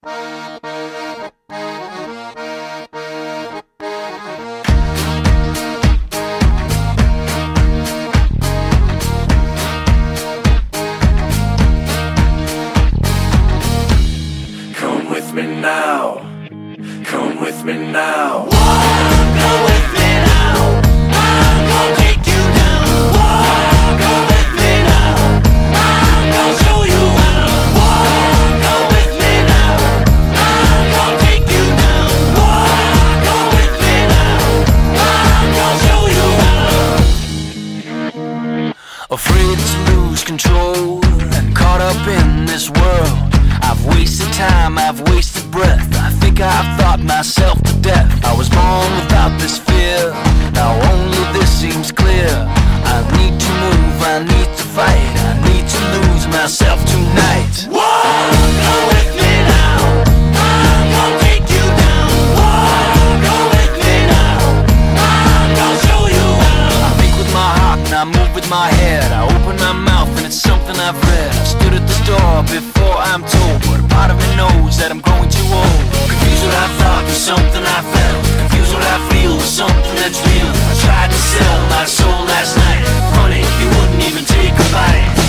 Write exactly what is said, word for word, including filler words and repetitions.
Come with me now, come with me now. Come with me now, I'm gonna take you down. Come with me now, I'm gonna show you how. Come with me now, I'm gonna take you down. Come with me now, I'm gonna show you how. Afraid to lose control and caught up in this world. I've wasted time, I've wasted breath. I think I've thought myself to death. I was born without this fear, now only this seems clear. I need to move, I need to fight, I need to lose myself tonight. Come with me now, I'm gonna take you down. Come with me now, I'm gonna show you how. I think with my heart and I move with my head. I open my mouth and it's something I've read. I stood at the door before I'm told, but a part of me knows that I'm growing too old. Confused what I thought was something I felt, confused what I feel was something that's real. I tried to sell my soul last night, funny, you wouldn't even take a bite.